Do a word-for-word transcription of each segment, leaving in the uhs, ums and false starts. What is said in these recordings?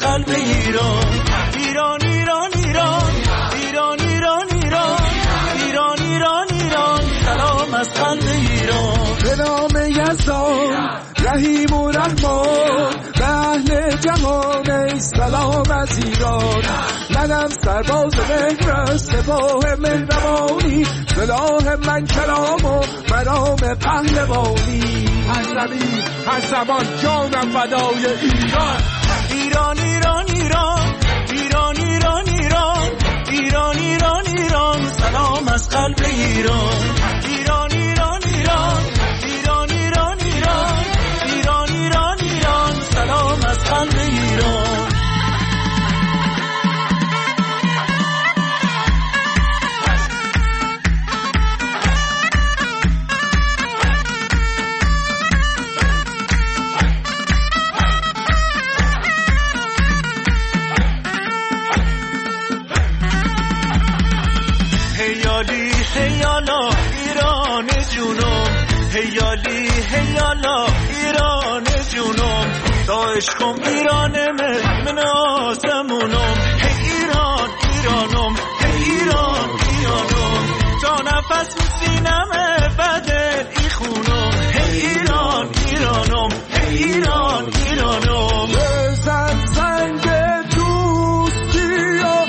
قلب ایران. ایران ایران ایران ایران ایران ایران ایران ایران ایران سلام از قلب ایران. به نام یزدان رحیم و رحمان به اهل جهان ای سلام از ایران. منم سرباز مهر سپاه مهربانی، سلاح من کلام و مرام پهلوانی. هر زمین هر زمان جانم فدای ایران. ایران ایران ایران ایران ایران ایران ایران ایران ایران سلام از قلب ایران. ایران ایران ایران ایران ایران ایران ایران ایران ایران سلام از قلب ایران. هیالی هیالا ایران جونم، هیالی هیالا ایران جونم، داعش کن ایران من آسمونم. هی ایران ایرانم هی ایران ایرانم، تا نفس سینمه بدل ای خونم. هی ایران ایرانم هی ایران ایرانم. بزن زنگ دوستی و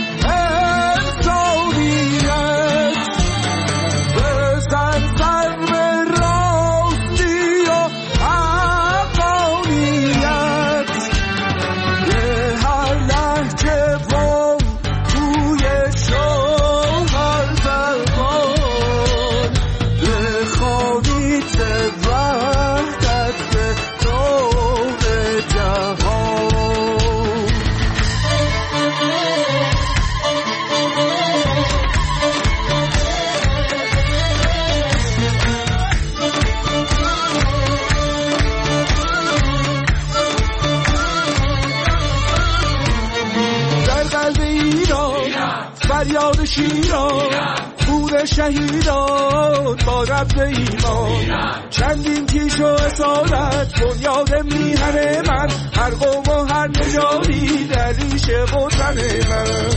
فریاد شیران خون شهیدان با ربط ایمان. چندین کیش و اصالت بنیاد میهن من، هر قوم و هر نژادی در ریش وطن من.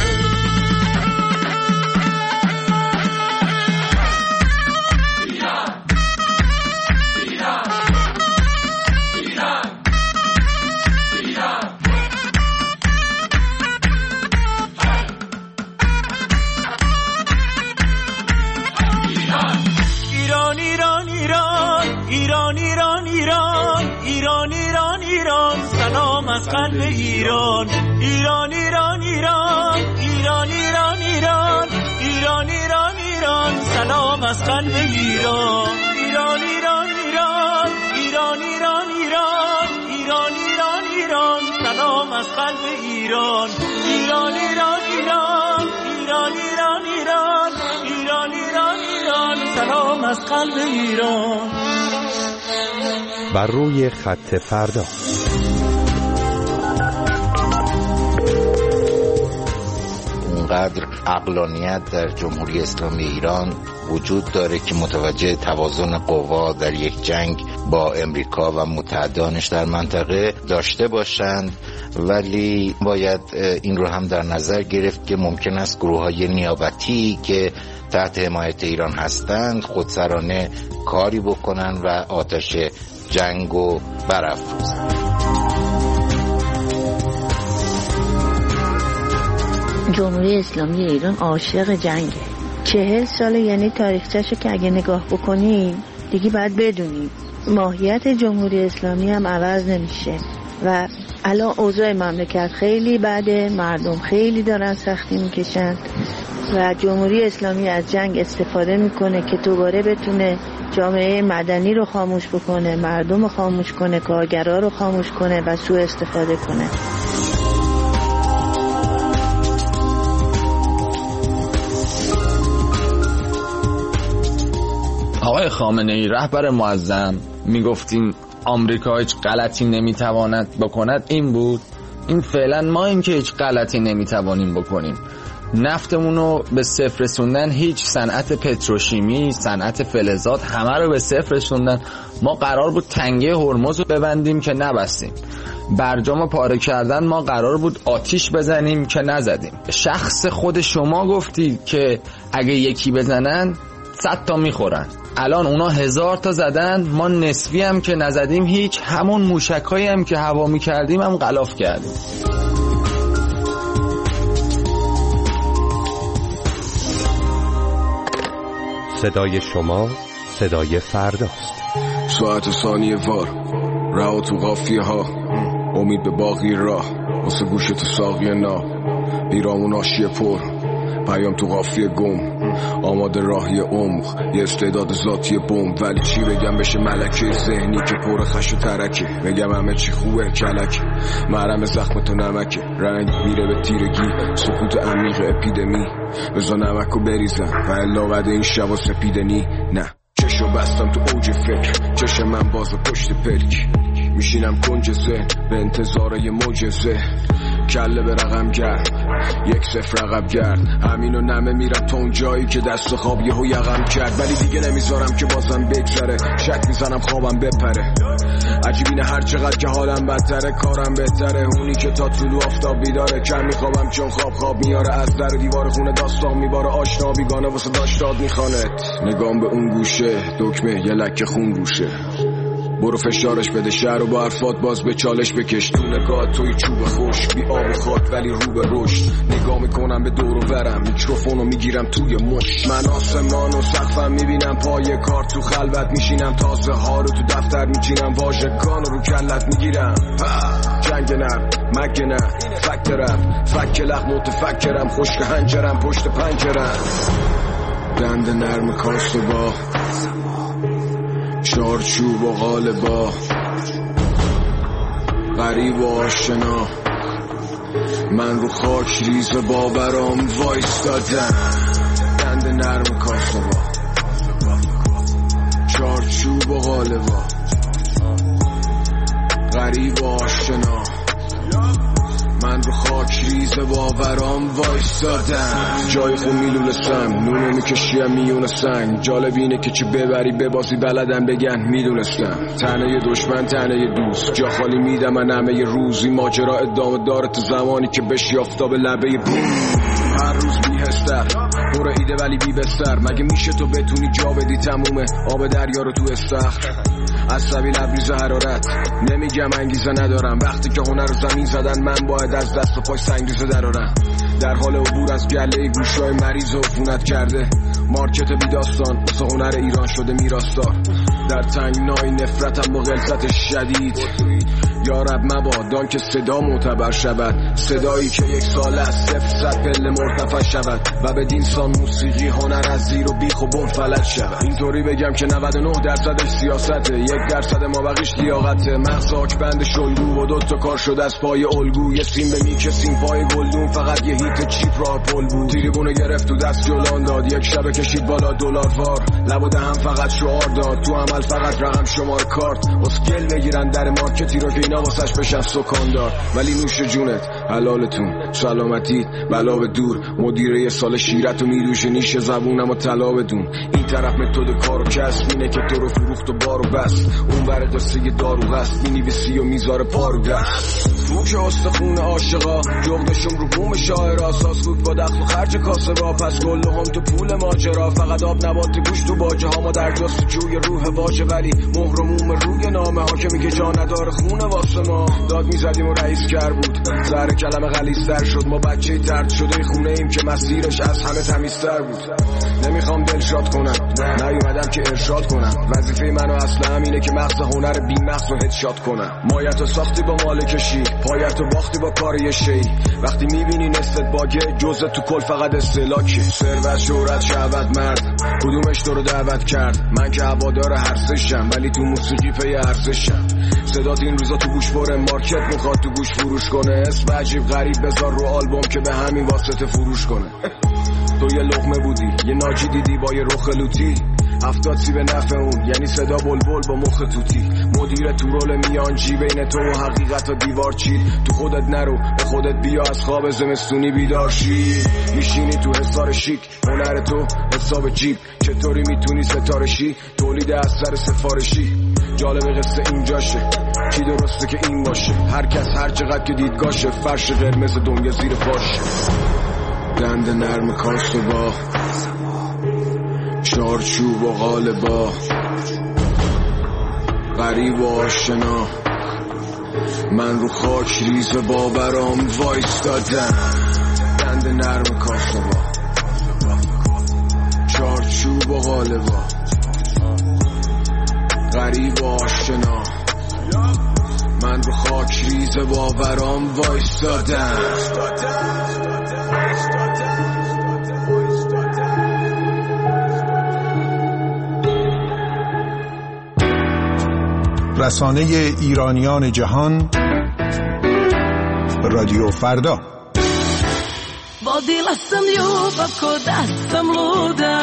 ایران ایران ایران ایران ایران ایران سلام از قلب ایران. ایران ایران ایران ایران ایران ایران ایران ایران ایران سلام از قلب ایران. ایران ایران ایران ایران ایران ایران ایران ایران ایران سلام از قلب ایران. ایران ایران ایران ایران ایران ایران ایران ایران ایران سلام از قلب ایران. بر روی خط فردا. اونقدر عقلانیت در جمهوری اسلامی ایران وجود داره که متوجه توازن قوا در یک جنگ با امریکا و متحدانش در منطقه داشته باشند، ولی باید این رو هم در نظر گرفت که ممکن است گروه‌های نیابتی که تحت حمایت ایران هستند خودسرانه کاری بکنن و آتش جنگو برافروزن. جمهوری اسلامی ایران عاشق جنگه. چهل ساله، یعنی تاریخچه‌شو که اگه نگاه بکنیم دیگه باید بدونیم ماهیت جمهوری اسلامی هم عوض نمیشه و الان اوضاع مملکت خیلی بده، مردم خیلی دارن سختی میکشن و جمهوری اسلامی از جنگ استفاده میکنه که دوباره بتونه جامعه مدنی رو خاموش بکنه، مردم رو خاموش کنه، کارگرها رو خاموش کنه و سوء استفاده کنه. آقای خامنه‌ای رهبر معظم میگفتین آمریکا هیچ غلطی نمیتواند بکند، این بود. این فعلا ما این که هیچ غلطی نمیتوانیم بکنیم. نفتمون رو به صفر رسوندن، هیچ صنعت پتروشیمی، صنعت فلزات همه رو به صفر رسوندن. ما قرار بود تنگه هرمز رو ببندیم که نبستیم. برجامو پاره کردن ما قرار بود آتیش بزنیم که نزدیم. شخص خود شما گفتی که اگه یکی بزنن صد تا میخورن، الان اونا هزار تا زدن، ما نصفی هم که نزدیم هیچ، همون موشکایی هم که هوا میکردیم هم غلاف کردیم. صدای شما صدای فرداست. ساعت ثانیه وار رها تو قافیه ها، امید به باقی راه، واسه گوش تو ساقی نا، پیرامون آشیه پر، پیام تو قافیه گم، آماده راهی عمق، یه استعداد ذاتی بوم. ولی چی بگم بشه ملکه ذهنی که پر خش و ترکه، بگم همه چی خوبه کلک، محرم زخم تو نمکه، رنگ میره به تیرگی، سکوت عمیق اپیدمی، بزا نمکو بریزم و الا وعده این شب و سپیدنی. نه چشو بستم تو اوج فکر، چشم من باز پشت پلک، میشینم کنج ذهن به انتظار یه معجزه، کله به رقم گرد، یک صفر رقم گرد، همینو نمه میرم تا اون جایی که دست خواب یهو یقم کرد. ولی دیگه نمیذارم که بازم بگذره، شک میزنم خوابم بپره، عجیبینه هر چقدر که حالم بدتره کارم بهتره، اونی که تا طلوع آفتاب بیداره، کم میخوابم چون خواب خواب میاره، از در دیوار خونه داستان میباره، آشنا بیگانه واسه داشتاد میخوانت، نگام به اون گوشه دکمه یه لکه خون روشه، برو فشارش بده شهر و با حرفات باز به چالش بکش، تو نگاه توی چوب خوش بی آب و خاک ولی رو به رشد، نگاه میکنم به دور و برم، میکروفونو میگیرم توی مش، من آسمان و سقفم میبینم پای کار، تو خلوت میشینم تازه ها رو تو دفتر میچینم، واژگان رو کلت میگیرم، جنگ نر مگه نه فکت رفت فک لخ متفکرم، خشک هنجرم پشت پنجرم، دند نرم کاست و با چارچوب و غالبا، غریب و آشنا، من رو خاک ریز باورام وایستادم، دند نرم کاسه با چارچوب و غالبا، غریب و آشنا، من رو خاک ریز باورام وایستادم، جای خون میلولستم، نونو میکشیم میون سنگ، جالب اینه که چه ببری ببازی بلدم بگن میدونستم، تنه دشمن تنه دوست، جا خالی میدم من همه روزی، ماجرا ادامه داره تو زمانی که بشی آفتاب لبه بوم، هر روز بیهستر پر ایده ولی بی بستر، مگه میشه تو بتونی جا بدی تمومه آب دریا رو تو استخر، عصبی لبریز حرارت، نمیگم انگیزه ندارم، وقتی که هنر رو زمین زدن من باید از دست و پای سنگریزه درارم، در حال عبور از گله گوشای مریض و عفونت کرده، مارکت بی داستان واسه هنر ایران شده میراثدار، در تنگنای نفرتم با غلظت شدید، یا رب مبادا که صدا معتبر شود، صدایی که یک سال از صفر صد پله مرتفع شود و به دینسان موسیقی هنر از زیر و بیخ و بن فلج شود، اینطوری بگم که نود و نه درصدش سیاسته، یک درصد ما بقیش لیاقته، مغز آکبند شلگو و دوتا کار شده از پای الگو، یه سیم به میکه سیم پای گلدون، فقط یه هیت چیپ راه پل بود، تریبونه گرفت تو دست جلان داد، یک شبه کشید بالا دلار وار، لب و دهن فقط شعار داد، تو عمل فقط رقم شمار کارت، اسکل بگیرن در مارکتی رو که اینا واسش بشن سکاندار، ولی نوش جونت حلالتون سلامتی بلا به دور، مدیره یه سال شیرتو میدوشه نیش زبونم و طلا بدون، این طرف متد کارو کسب اینه که تو رو فروخت و بارو بست، اون بر قصه دارو هست مینویسی و میذاره پارو دست، تو که استخون عاشقا جغدشون رو بوم شاعر، اساس بود با دخل و خرج کاسه با، پس گل هم تو پول ماجرا، فقط آب نبات گوش تو باجه ها، ما در جست جوی روح واژه ولی مهر و موم روی نامه ها که میگه جا نداره خونه واسه ما، داد میزدیم و رئیس کر بود، زهر کلمه غلیظ‌تر شد، ما بچه ترد شده خونه ایم که مسیرش از همه تمیزتر بود، نمیخوام دلشاد کنم نیومدم که ارشاد کنم، وظیفه منو اصلا همینه که مغز هنر بی مغز رو هدشات کنم، مایتو ساختی با مالکشی، پایتو باختی با کار یه شی، وقتی میبینی نستت باگه جزء تو کل فقط استلاکه، ثروت شهرت شهوت مرد کدومش تو رو دعوت کرد، من که هوادار هرسشم ولی تو موسیقی پی ارزشم، صدات این روزا تو گوش بره، مارکت میخواد تو گوش فروش کنه، اسم عجیب غریب بذار رو آلبوم که به همین واسطه فروش کنه، تو یه لقمه بودی یه ناجی دیدی با یه رخ لوتی، هفتاد سی به نفع اون یعنی صدا بلبل با مخ توتی، مدیر تو رول میانجی بین تو و حقیقت و دیوار چید، تو خودت نرو به خودت بیا از خواب زمستونی بیدار شی، میشینی تو حصار شیک هنر تو حساب جیب، چطوری میتونی ستاره شی تولید اثر سفارشی، جالب قصه اینجاشه کی درسته که این باشه؟ هر کس هر چقدر که دیدگاشه، فرش قرمز دنیا زیر پاشه. دند نرم کاست و با چارچوب و قالبا، غریب و آشنا، من رو خاک ریز باورام وایستادم. دند نرم کاست و با چارچوب و قالبا، غریب و آشنا، من رو خاک ریز باورام وایستادم. رسانه ایرانیان جهان، رادیو فردا. Vodila sam ljubav ko da sam luda,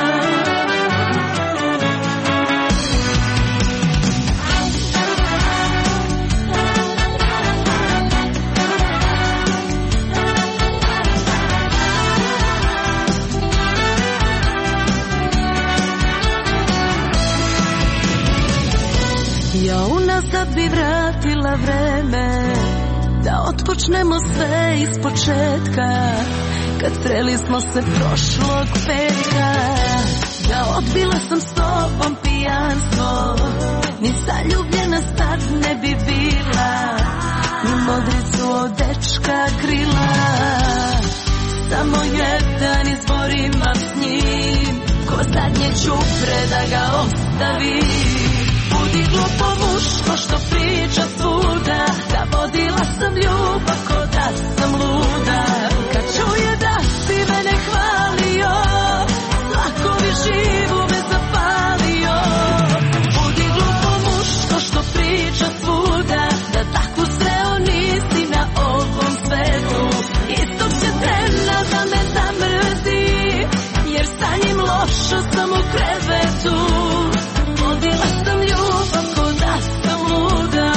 ja unazad bi vratila vreme, da otpočnemo sve iz početka, kad sreli smo se prošlog petka. Da odbila sam s tobom pijanstvo, ni zaljubljena sad ne bi bila, ni modricu od dečka krila. Samo jedan izbor imam s njim, ko zadnje čupre da ga ostavim. Budi glupo muško što priča svuda, da vodila sam ljubav ko da sam luda. Kad čuje da si mene hvalio, tlakovi živu me zapalio. Budi glupo muško što priča svuda, da takvu sreo nisi na ovom svetu. Istog će trena da me zamrzi, jer sa njim lošo sam u krevetu. Vodila sam ljubav ko da sam luda.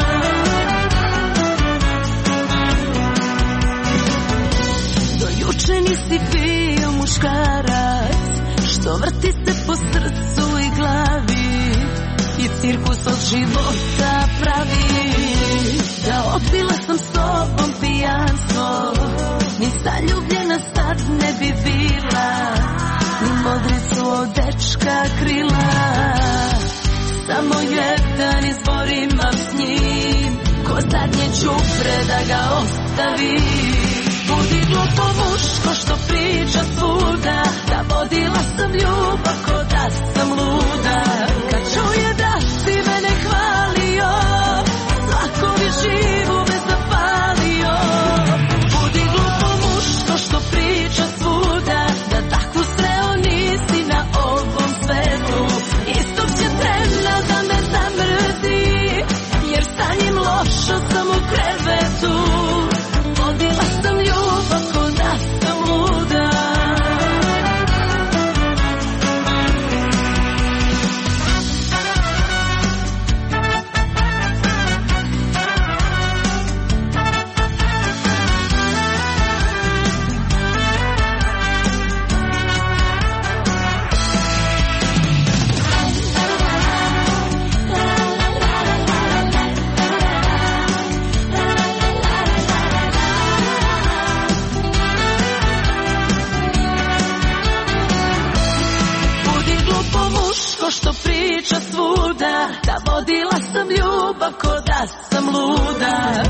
Do juče nisi bio muškarac, što vrti se po srcu i glavi i cirkus od života pravi. Da odbila sam s tobom pijanstvo, ni zaljubljena sad ne bi bila, ni modricu od dečka krila. Samo jedan izbor imam s njim, ko zadnje čupre da ga ostavi. Budi glupo muško što priča svuda, da vodila sam ljubav ko da sam luda. Kad čuje da si mene hvalio, tlakovi živu me zapalio. Budi glupo muško što priča svuda, da takvu sreo nisi na ovom svetu. Istog će trena da me zamrzi, jer sa njim lošo sam u krevetu. Vodila sam ljubav ko da sam luda. Što priča svuda, da vodila sam ljubav ko da sam luda.